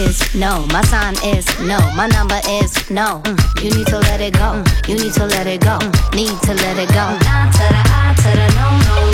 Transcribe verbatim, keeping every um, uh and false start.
is no. My sign is no. My number is no. Mm. You need to let it go. Mm. You need to let it go. Mm. Need to let it go. Nah to the I to the no, no,